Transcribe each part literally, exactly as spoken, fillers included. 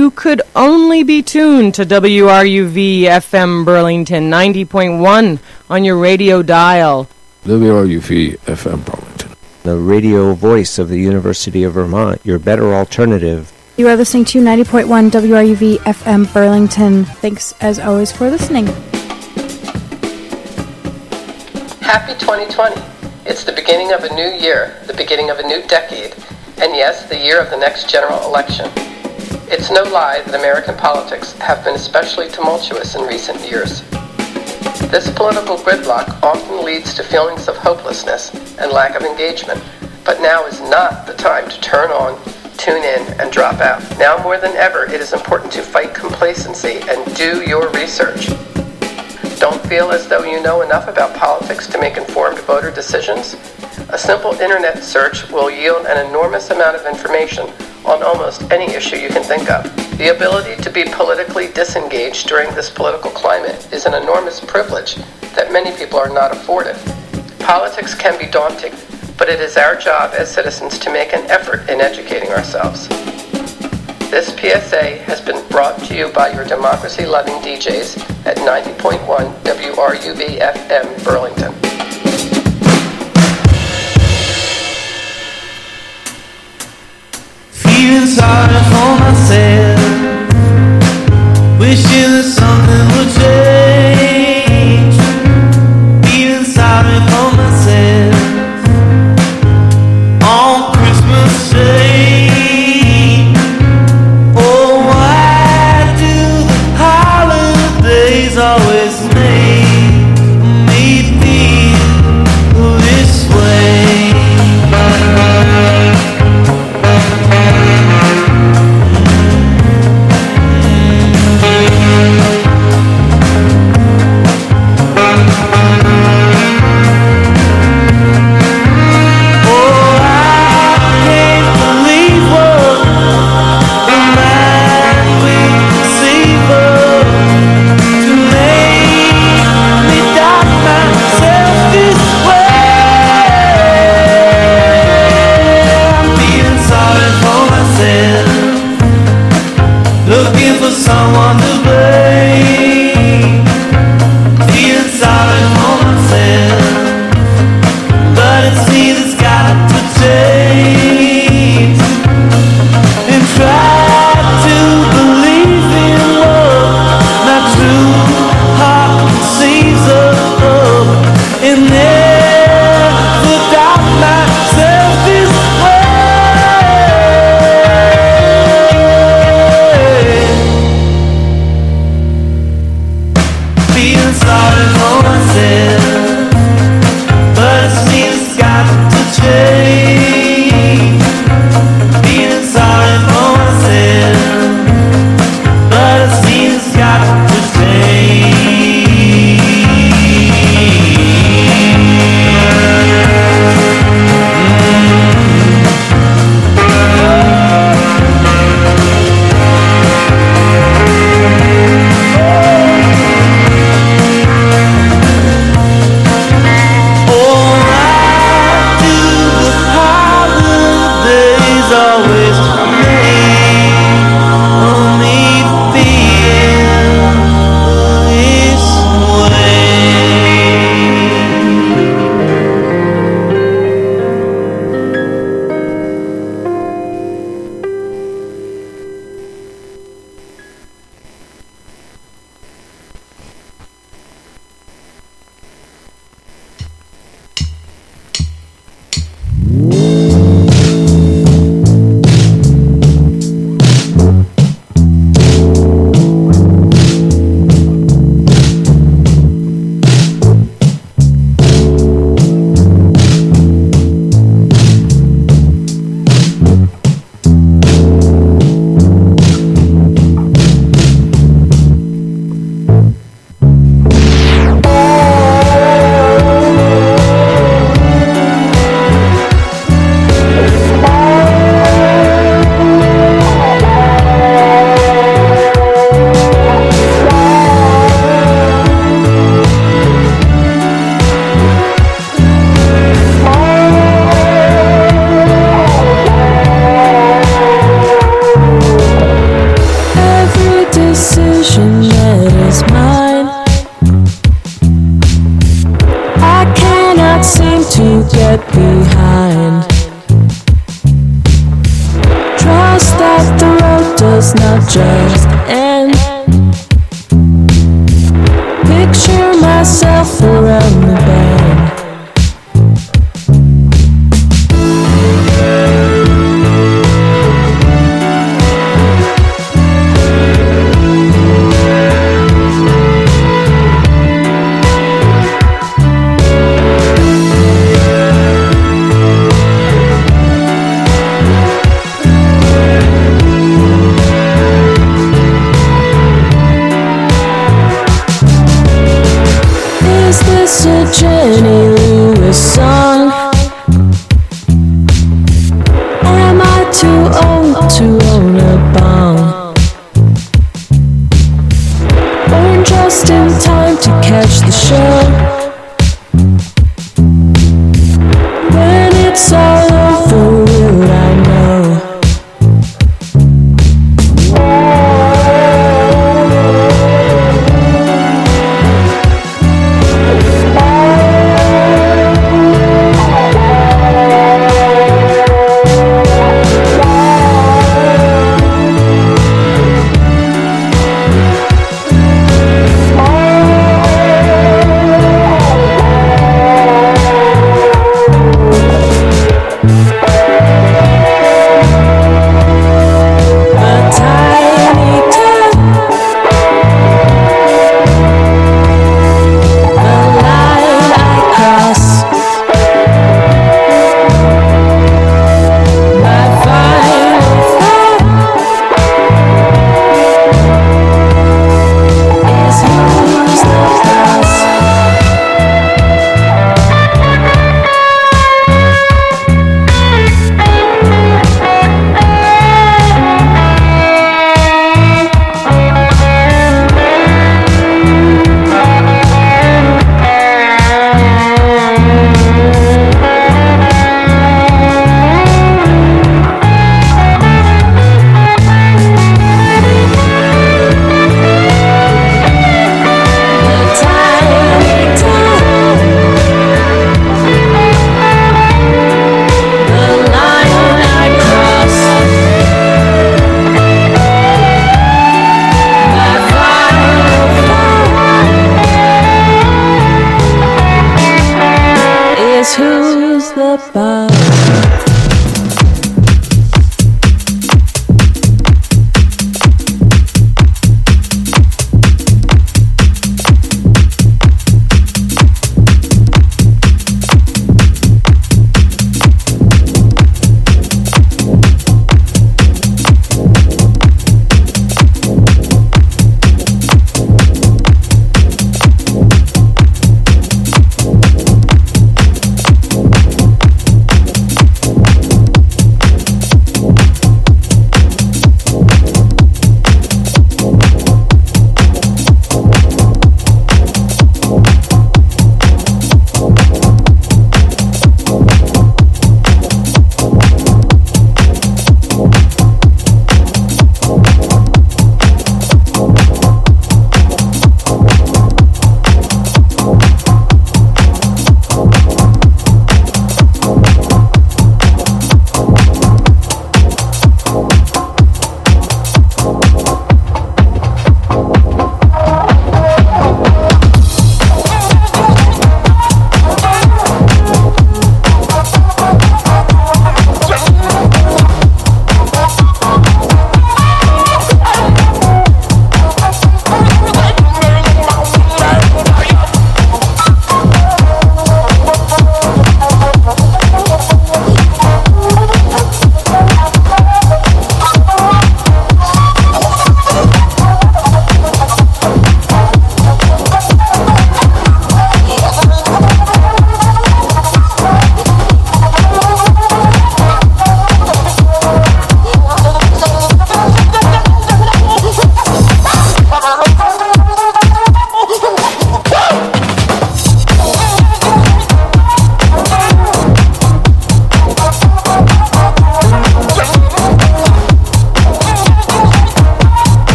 you could only be tuned to W R U V F M Burlington ninety point one on your radio dial. W R U V F M Burlington, the radio voice of the University of Vermont, your better alternative. You are listening to ninety point one W R U V F M Burlington. Thanks, as always, for listening. Happy twenty twenty. It's the beginning of a new year, the beginning of a new decade, and yes, the year of the next general election. It's no lie that American politics have been especially tumultuous in recent years. This political gridlock often leads to feelings of hopelessness and lack of engagement, but now is not the time to turn on, tune in, and drop out. Now more than ever, it is important to fight complacency and do your research. Don't feel as though you know enough about politics to make informed voter decisions? A simple internet search will yield an enormous amount of information on almost any issue you can think of. The ability to be politically disengaged during this political climate is an enormous privilege that many people are not afforded. Politics can be daunting, but it is our job as citizens to make an effort in educating ourselves. This P S A has been brought to you by your democracy-loving D Js at ninety point one W R U V F M Burlington. Feeling sorry for myself, wishing that something would change. Feeling sorry for myself on Christmas Day. Oh, why do the holidays always make me feel this way? To make it's not just an picture myself around the bend. Is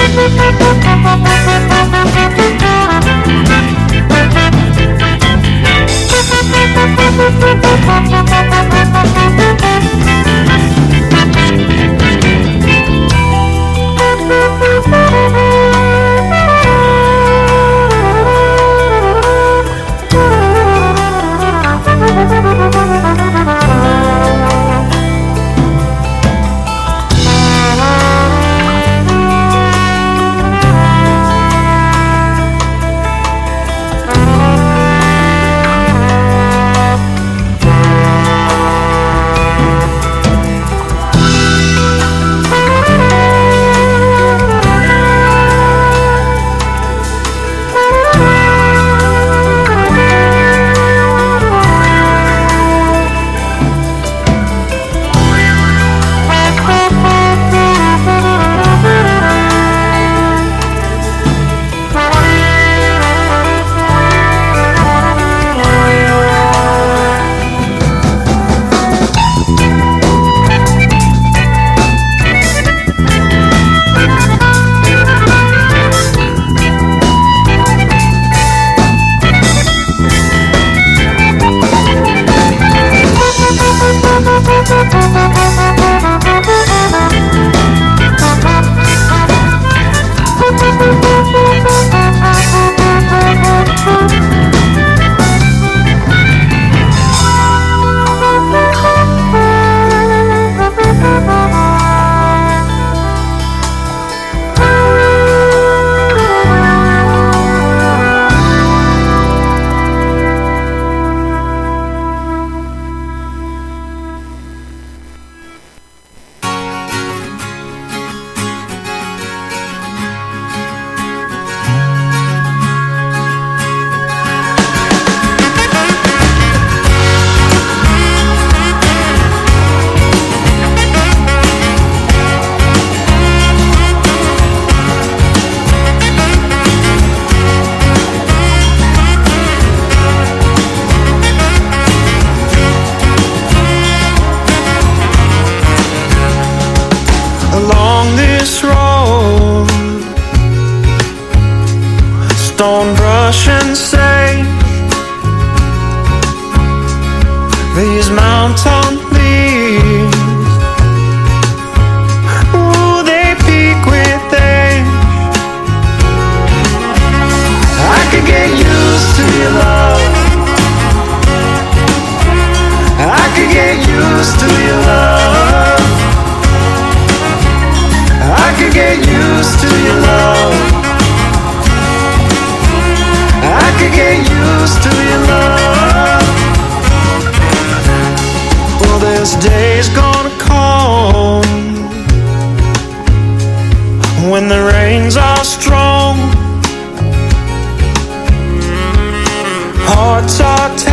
Stone brush and sage, these mountain leaves, ooh, they peak with age. I could get used to your love, I could get used to your love, I could get used to your love, I could get used to your love. Well, this day's gonna come when the rains are strong, hearts are